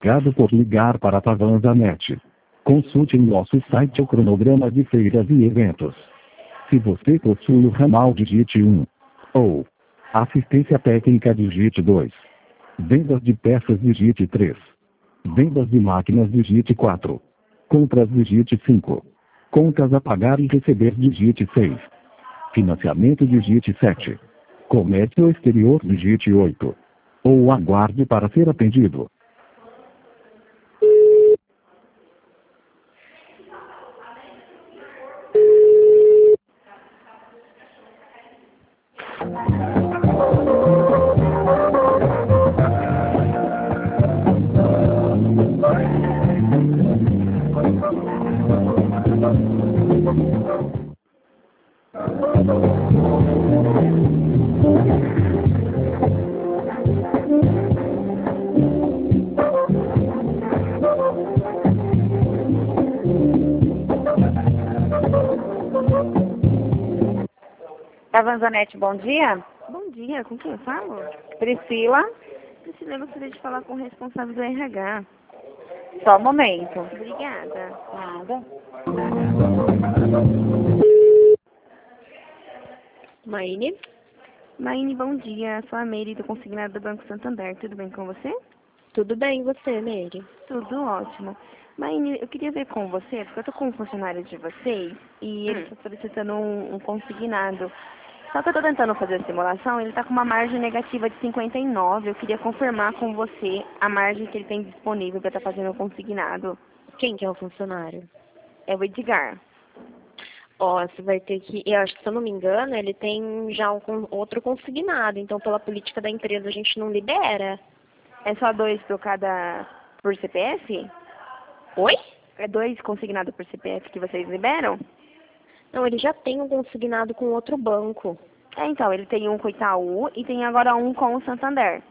Obrigado por ligar para a Tavanzanet. Consulte em nosso site o cronograma de feiras e eventos. Se você possui o ramal, digite 1. Ou assistência técnica, digite 2. Vendas de peças, digite 3. Vendas de máquinas, digite 4. Compras, digite 5. Contas a pagar e receber, digite 6. Financiamento, digite 7. Comércio exterior, digite 8. Ou aguarde para ser atendido. Tavanzanet, bom dia. Bom dia, com quem eu falo? Priscila, Priscila, eu gostaria de falar com o responsável do RH. só um momento. Obrigada. Nada. Maine? Maine, bom dia. Sou a Meire do Consignado do Banco Santander. Tudo bem com você? Tudo bem, e você, Meire? Tudo ótimo. Maine, eu queria ver com você, porque eu tô com um funcionário de vocês e ele está solicitando um consignado. Só que eu tô tentando fazer a simulação, ele tá com uma margem negativa de 59. Eu queria confirmar com você a margem que ele tem disponível para estar fazendo o consignado. Quem que é o funcionário? É o Edgar. Ó, você vai ter que... Eu acho que, se eu não me engano, ele tem já outro consignado. Então, pela política da empresa, a gente não libera. É só 2 por CPF? Oi? É 2 consignados por CPF que vocês liberam? Não, ele já tem um consignado com outro banco. É, então, ele tem um com o Itaú e tem agora um com o Santander.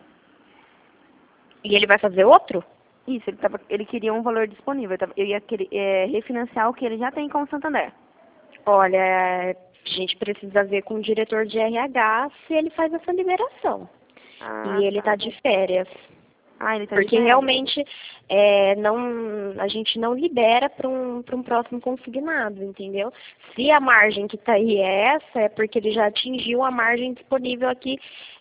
E ele vai fazer outro? Isso, ele queria um valor disponível. Eu ia querer refinanciar o que ele já tem com o Santander. Olha, a gente precisa ver com o diretor de RH se ele faz essa liberação. E ele tá de férias. Ah, ele tá de Porque férias. realmente a gente não libera para um próximo consignado, entendeu? Se a margem que está aí é essa, é porque ele já atingiu a margem disponível aqui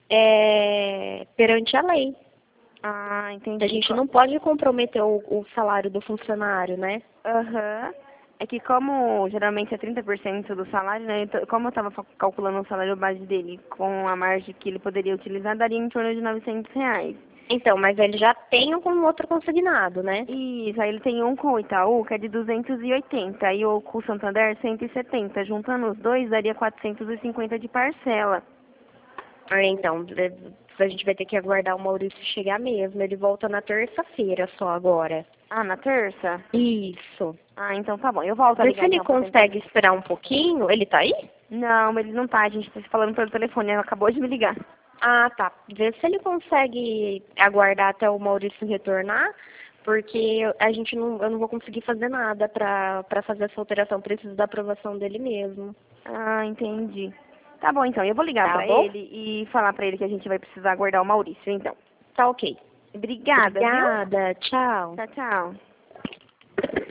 perante a lei. Ah, entendi. A gente não pode comprometer o salário do funcionário, né? Aham. É que como geralmente é 30% do salário, né? Então, como eu estava calculando o salário base dele com a margem que ele poderia utilizar, daria em torno de R$ 900. Então, mas ele já tem um outro consignado, né? Isso, aí ele tem um com o Itaú, que é de 280, e o com o Santander, 170. Juntando os dois, daria 450 de parcela. Então, a gente vai ter que aguardar o Maurício chegar mesmo. Ele volta na terça-feira só agora. Ah, na terça? Isso. Ah, então tá bom. Eu volto a Mas ligar. se ele então, pra consegue tentar. esperar um pouquinho, ele tá aí? Não, ele não tá. A gente tá se falando pelo telefone. Ela acabou de me ligar. Ah, tá. Vê se ele consegue aguardar até o Maurício retornar, porque eu não vou conseguir fazer nada pra fazer essa alteração. Preciso da aprovação dele mesmo. Ah, entendi. Tá bom, então. Eu vou ligar Tá pra bom? ele e falar pra ele que a gente vai precisar aguardar o Maurício, então. Tá ok. Obrigada, viu? Obrigada. Tchau. Tchau, tchau.